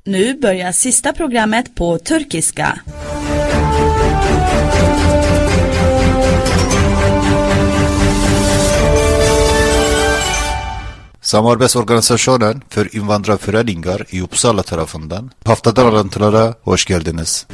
Nu börjar sista programmet på turkiska. Samarbest Organisationen för invandrarföreningar i Uppsala tarafından haftadan alıntılara hoş geldiniz.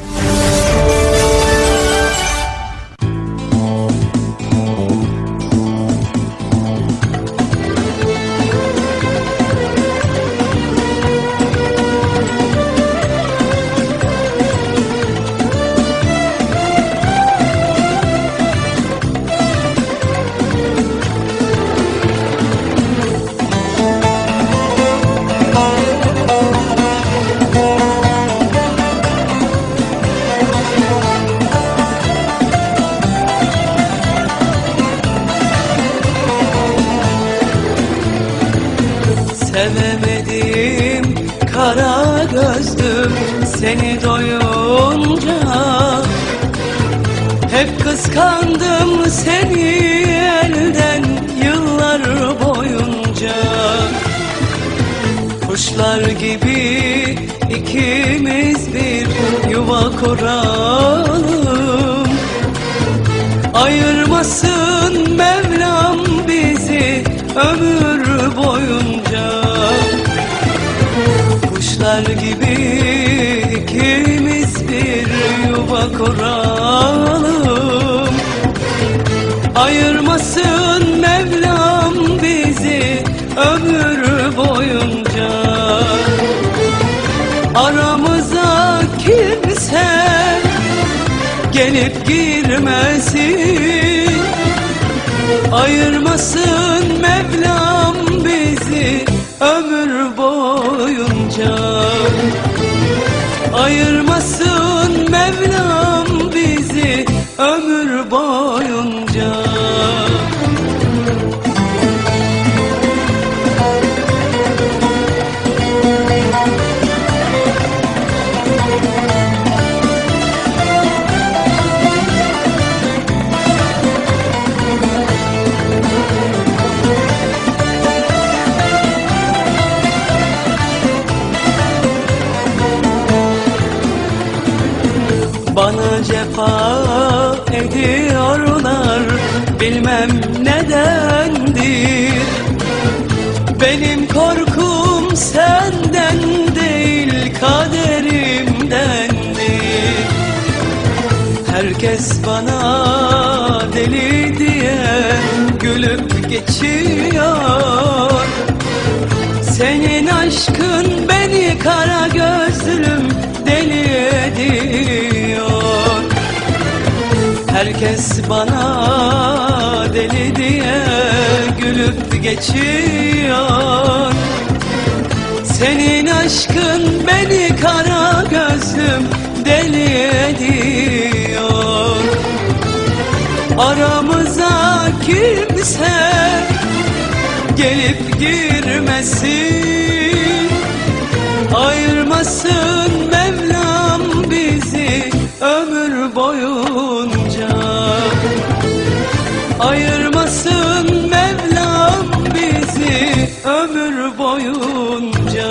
Sevemedim kara gözlüm seni doyunca, hep kıskandım seni elden yıllar boyunca. Kuşlar gibi ikimiz bir yuva kuralım, ayırmasın Mevlam bizi ömür boyunca. Kuşlar gibi ikimiz bir yuva kuralım, ayırmasın Mevlam bizi ömür boyunca. Aramıza kimse gelip girmesin, ayırmasın Mevlam bizi ömür boyunca. Ayırmasın Mevlam bizi ömür boyunca. Bana cefa ediyorlar, bilmem nedendir. Benim korkum senden değil, kaderimdendir. Herkes bana deli diye gülüp geçiyor. Senin aşkın beni kara gözlüm deli ediyor. Herkes bana deli diye gülüp geçiyor. Senin aşkın beni kara gözlüm deli ediyor. Aramıza kimse gelip girmesin, ayırmasın Mevlam bizi ömür boyunca. Ayırmasın Mevlam bizi ömür boyunca.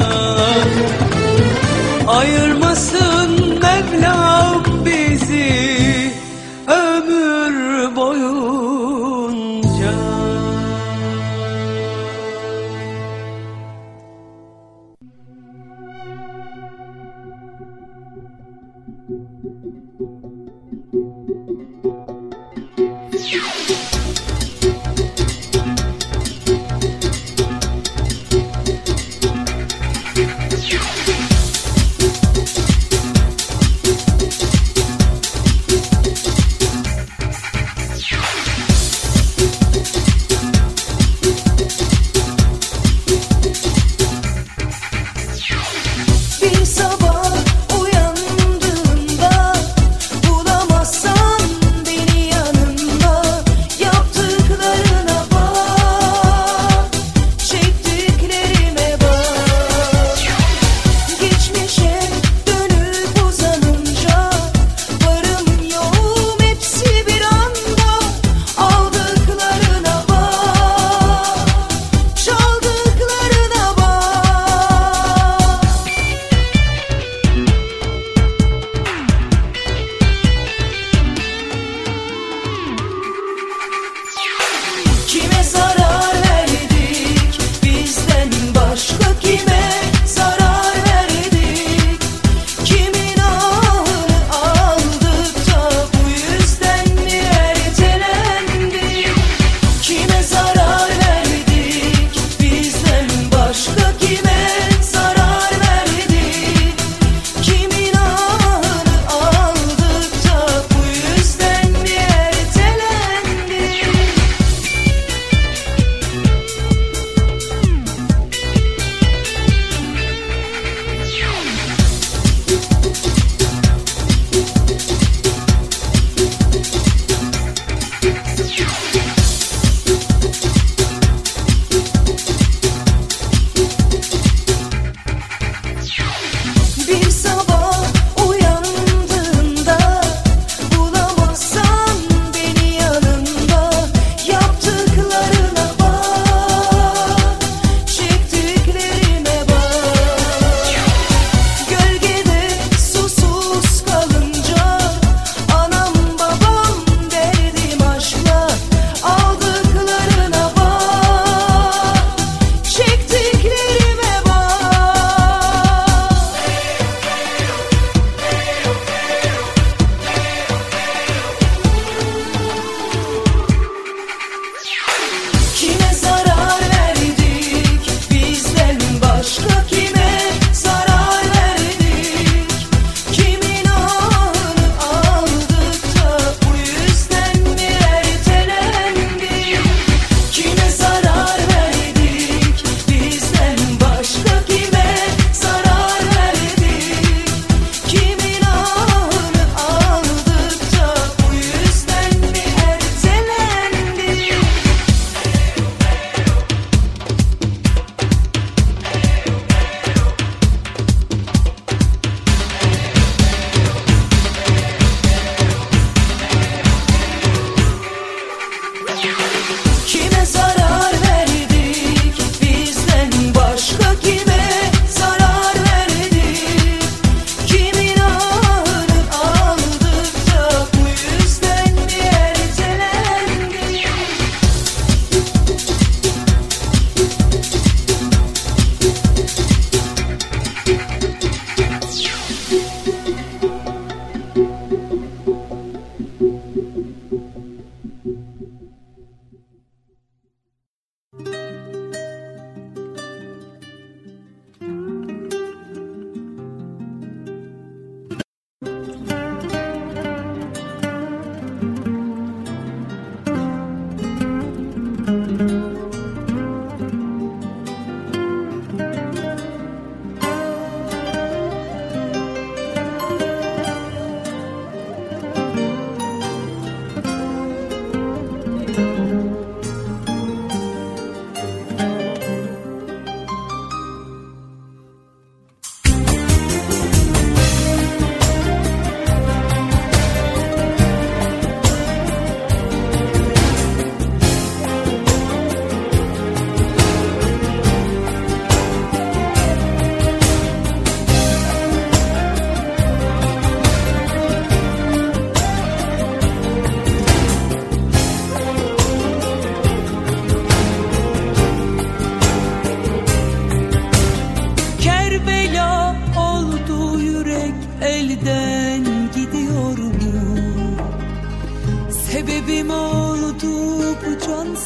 Ayırmasın Mevlam bizi ömür boyunca.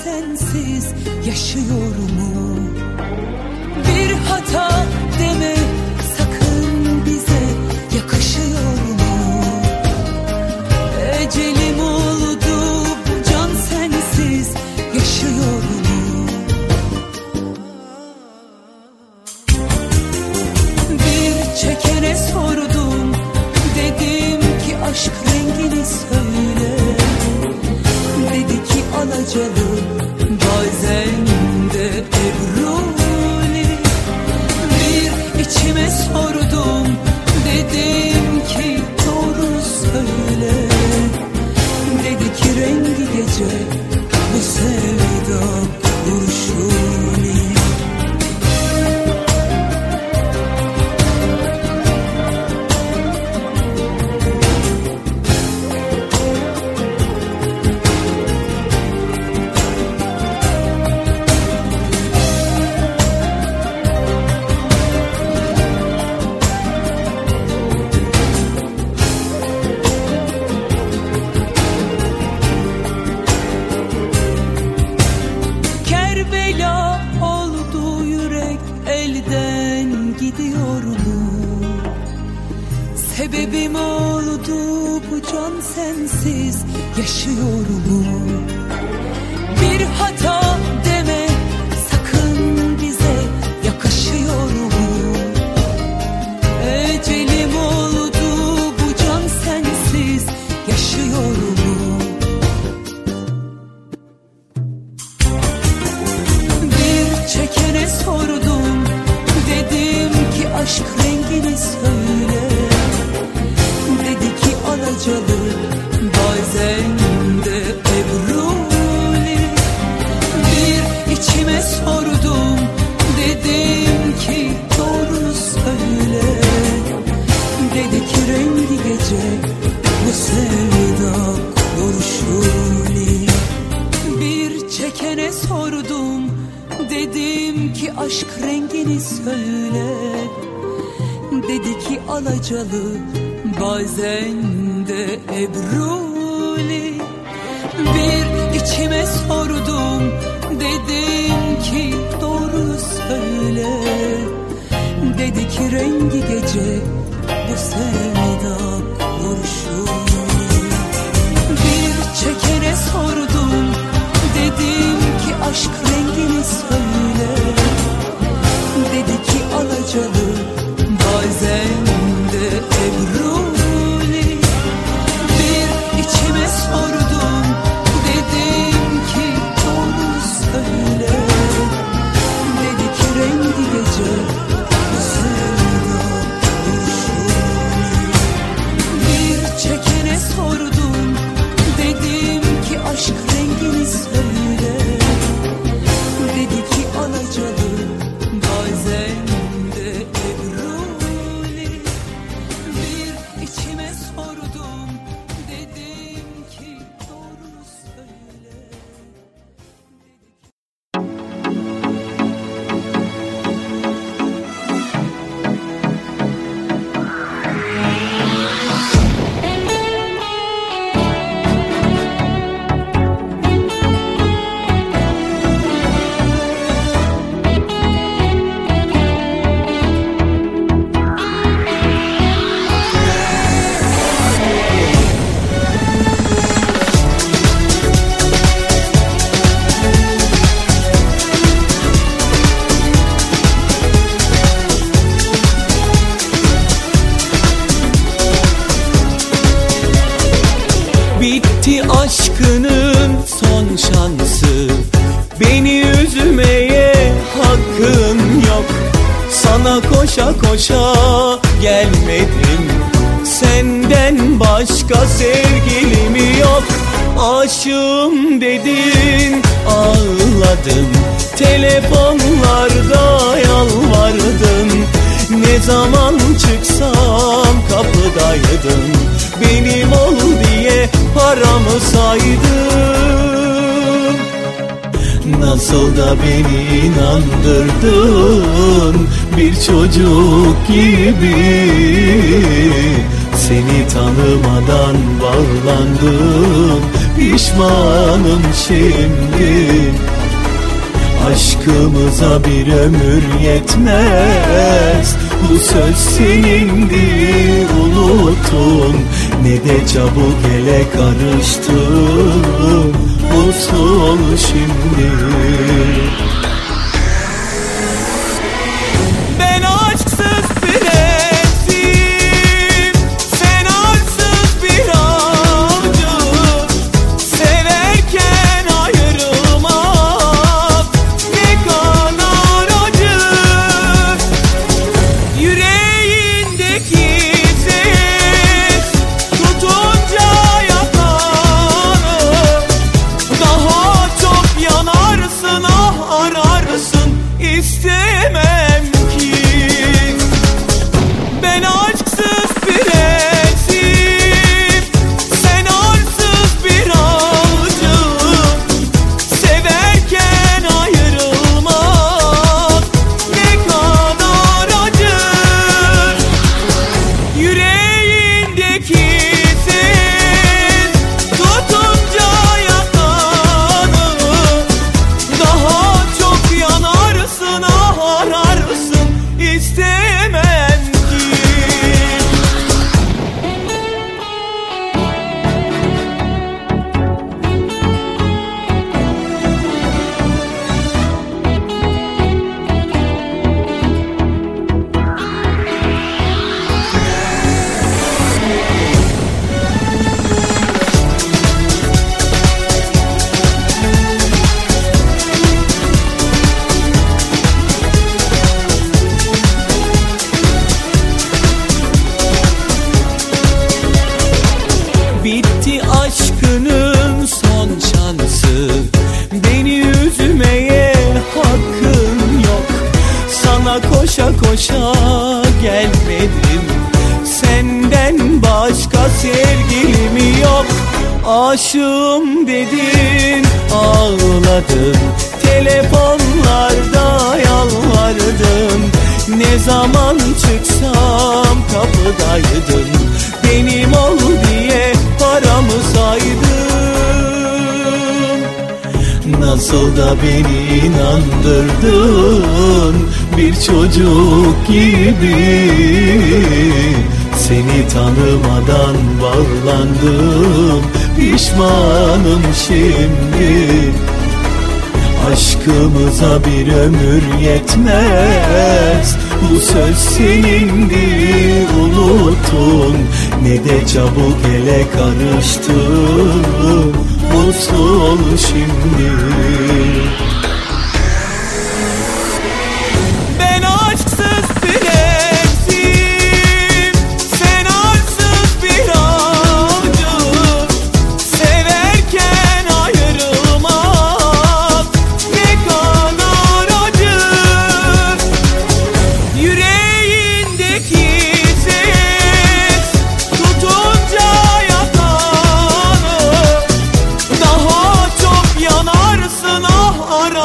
sensiz yaşıyor mu? Bir hata deme sakın, bize yakışıyor mu? Ecelim oldu bu can sensiz yaşıyor mu? Bir çekene sordum, dedim ki aşk rengini söyle. Dedi ki alacalı, bazen de ebruli. Bir içime sordum, dedim ki doğru söyle. Dedi ki rengi gece, bu sevda kurşuni. Kerbela oldu yürek, elden gidiyor mu? Sebebim oldu bu can sensiz yaşıyor mu? Bir hata deme sakın, bize yakışıyor mu? Ecelim oldu bu can sensiz yaşıyor mu? Bir çekene sordum, dedim ki aşk rengini söyle. Dedi ki alacalı, bazen de ebruli. Bir içime sordum, dedim ki doğru söyle. Dedi ki rengi gece, bu sevda kurşuni. Bir çekene sordum, dedim ki aşk rengini söyle. Dedi ki alacalı, bazen de ebruli. Bir içime sordum, dedim ki doğru söyle. Dedi ki rengi gece, bu sevda kurşuni. Bir çekene sordum, dedim ki aşk rengini söyle. Dedi ki alacalı, bazen de ebruli. Bir içime sordum, dedim ki doğru söyle. Dedi ki rengi gece, bu sevda kurşuni. Bir çekene sordum, dedim ki aşk rengini söyle. Dedi ki alacalı, bazen de ebruli. Bir içime sordum, dedim ki doğru söyle. Bitti aşkının son şansı, beni üzmeye hakkın yok. Sana koşa koşa gelmedim, senden başka sevgilim yok. Aşığım dedin, ağladım, telefonlarda yalvardım. Ne zaman çıksam kapıdaydın, benim ol diye paramı saydım. Nasıl da beni inandırdın, bir çocuk gibi. Seni tanımadan bağlandım, pişmanım şimdi. Aşkımıza bir ömür yetmez, bu söz senindi unuttun. Ne de çabuk ele karıştın, usul şimdi. Ben aşksız bir evdim, sen arsız bir avcı. Severken ayrılmak ne kadar acı. Yüreğindeki ses tutunca yakanı, daha çok yanarsın, ah ararsın, istemem ki. Ben aşksız bir esir, sen arsız bir avcı. Severken ayrılmak ne kadar acı. Yüreğindeki ses tutunca yakanı, daha çok yanarsın, ah ararsın, istemem ki. Bitti aşkının son şansı, beni üzmeye hakkın yok. Sana koşa koşa gelmedim, senden başka sevgilim yok. Aşığım dedin, ağladın, telefonlarda yalvardın. Ne zaman çıksam kapıdaydın, benim ol diye paramı saydın. Nasıl da beni inandırdın, bir çocuk gibi. Seni tanımadan bağlandım, pişmanım şimdi. Aşkımıza bir ömür yetmez, bu söz senindi unuttun. Ne de çabuk ele karıştın, usul şimdi. Ben aşksız bir evdim, sen arsız bir avcı. Severken ayrılmak ne kadar acı. Yüreğindeki ses tutunca yakanı, daha çok yanarsın, ah ararsın,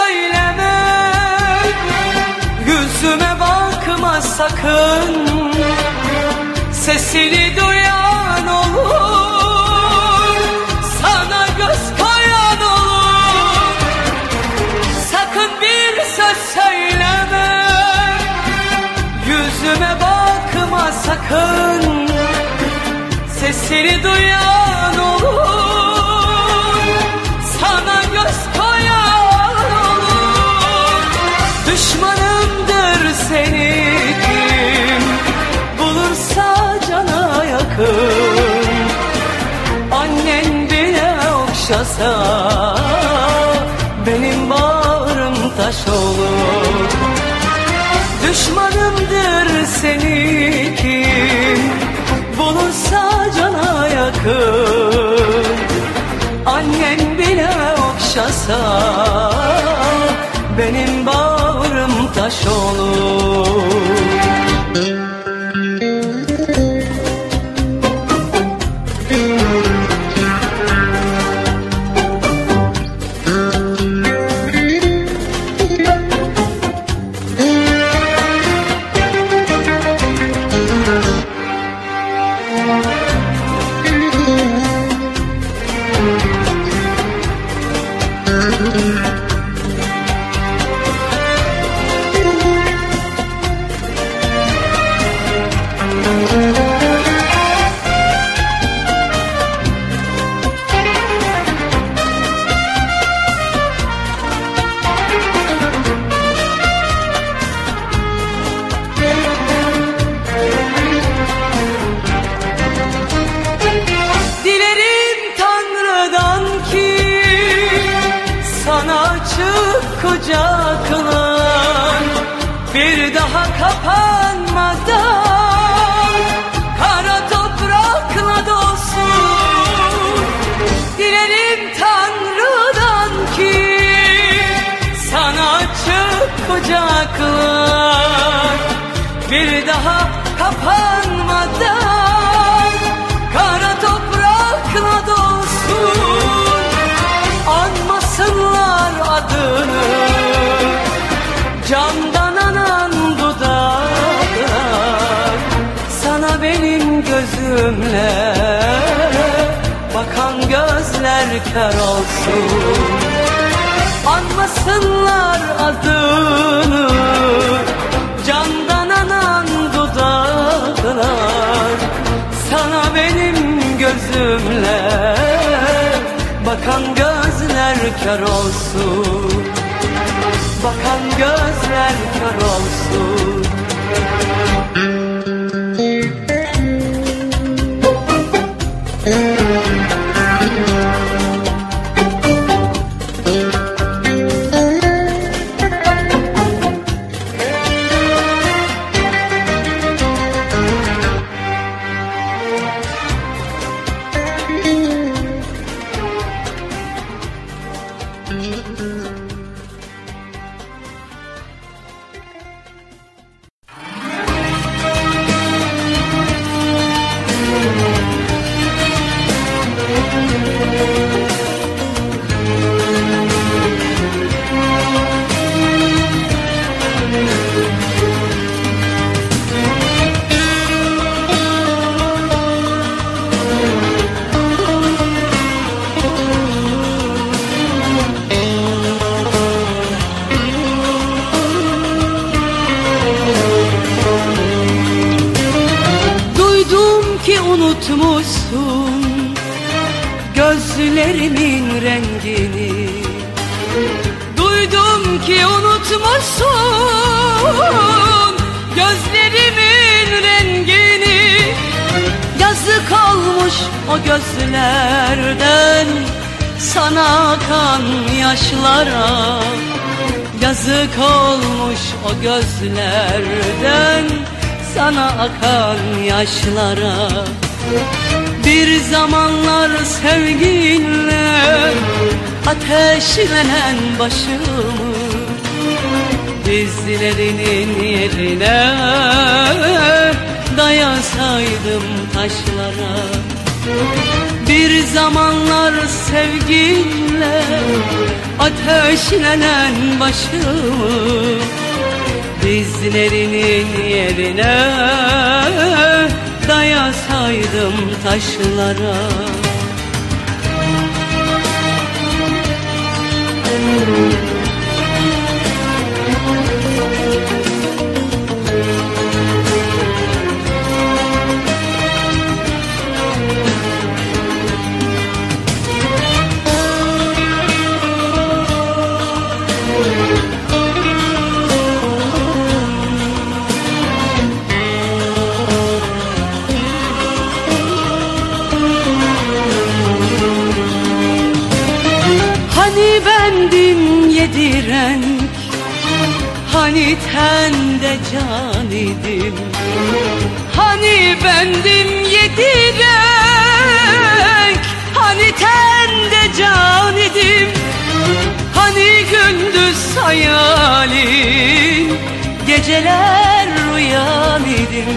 söyleme, yüzüme bakma sakın. Sesini duyan olur, sana göz koyan olur. Sakın bir söz söyleme, yüzüme bakma sakın. Sesini duyan olur, sana göz koyan olur. Düşmanımdır seni kim bulursa cana yakın. Annen bile okşasa benim bağrım taş olur. Düşmanımdır seni kim bulursa cana yakın. Annen bile okşasa benim bağrım taş olur. Kucaklan bir daha kapanmadan, kara toprakla dolsun. Dilerim Tanrı'dan ki sana açık kucaklar bir daha kapanmadan, kara toprakla dolsun. Anmasınlar adını, candan anan dudaklar. Sana benim gözümle bakan gözler kör olsun. Anmasınlar adını, candan anan dudaklar. Sana benim gözümle bakan gözler kör olsun. Bakan gözler kör olsun. Unutmuşsun gözlerimin rengini. Duydum ki unutmuşsun gözlerimin rengini. Yazık olmuş o gözlerden sana akan yaşlara. Yazık olmuş o gözlerden sana akan yaşlara. Bir zamanlar sevginle ateşlenen başımı dizlerinin yerine dayasaydım taşlara. Bir zamanlar sevginle ateşlenen başımı dizlerinin yerine dayasaydım taşlara. Hani bendim yedi renk, hani tende can idim. Hani bendim yedi renk, hani tende can idim. Hani gündüz hayalin, geceler rüyan idim.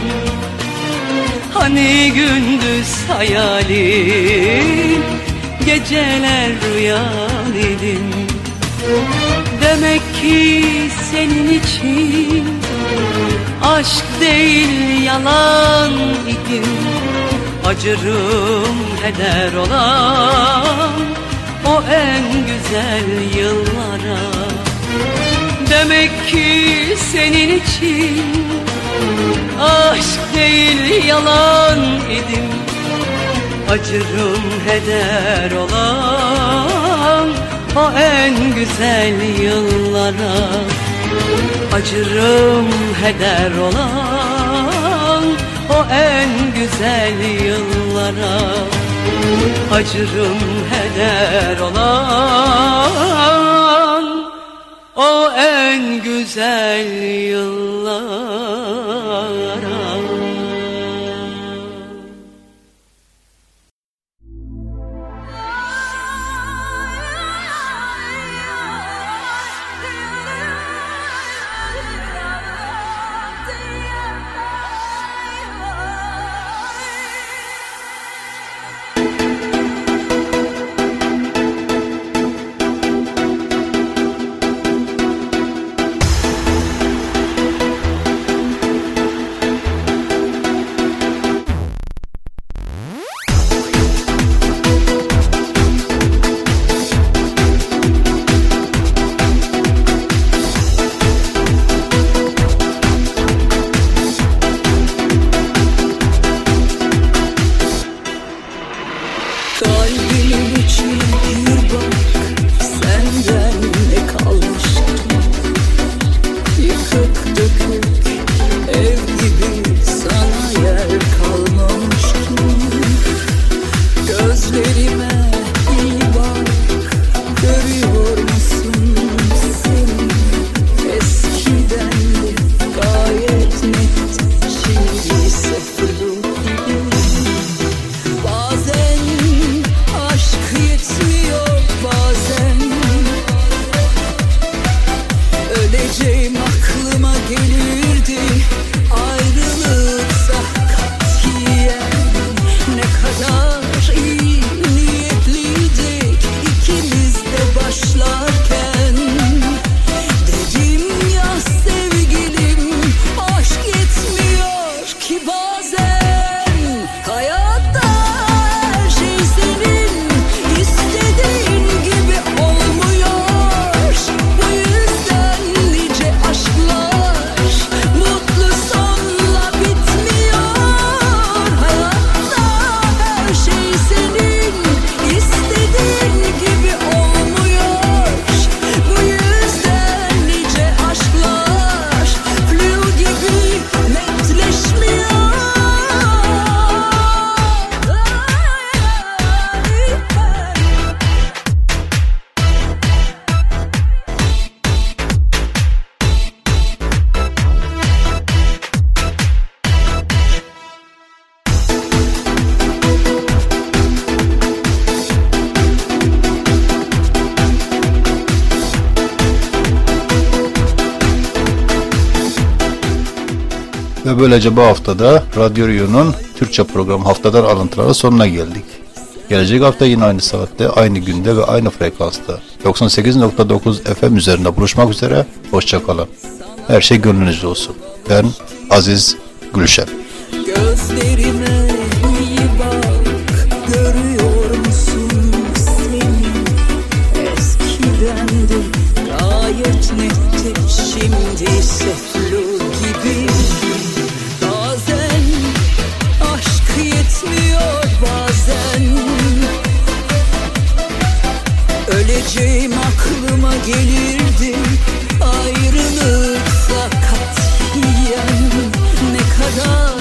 Hani gündüz hayalin, geceler rüyan idim. Demek ki senin için aşk değil yalan idim. Acırım heder olan o en güzel yıllara. Demek ki senin için aşk değil yalan idim. Acırım heder olan o en güzel yıllara. Acırım heder olan o en güzel yıllara. Acırım heder olan o en güzel yıllara. Ve böylece bu haftada Radyo Rio'nun Türkçe programı Haftadan Alıntılara sonuna geldik. Gelecek hafta yine aynı saatte, aynı günde ve aynı frekansta 98.9 FM üzerinde buluşmak üzere. Hoşça kalın. Her şey gönlünüzde olsun. Ben Aziz Gülşen. Gözlerime iyi bak, görüyor musun seni? Eskiden de gayet netti, şimdi ise flor gibi. Bazen aşk yetmiyor, bazen öleceğim aklıma gelirdi. Ayrılıksa katiyen ne kadar